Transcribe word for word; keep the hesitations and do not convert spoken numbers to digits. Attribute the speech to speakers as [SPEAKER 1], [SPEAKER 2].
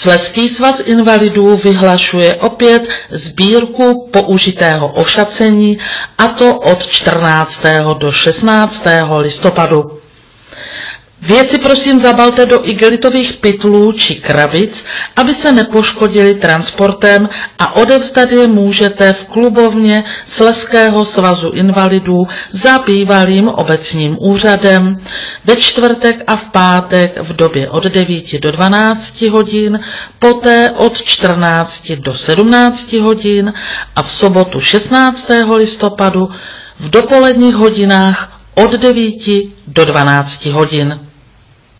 [SPEAKER 1] Slezský svaz invalidů vyhlašuje opět sbírku použitého ošacení, a to od čtrnáctého do šestnáctého listopadu. Věci prosím zabalte do igelitových pytlů či krabic, aby se nepoškodili transportem, a odevzdat je můžete v klubovně Slezského svazu invalidů za bývalým obecním úřadem ve čtvrtek a v pátek v době od devíti do dvanácti hodin, poté od čtrnácti do sedmnácti hodin a v sobotu šestnáctého listopadu v dopoledních hodinách od devíti do dvanácti hodin.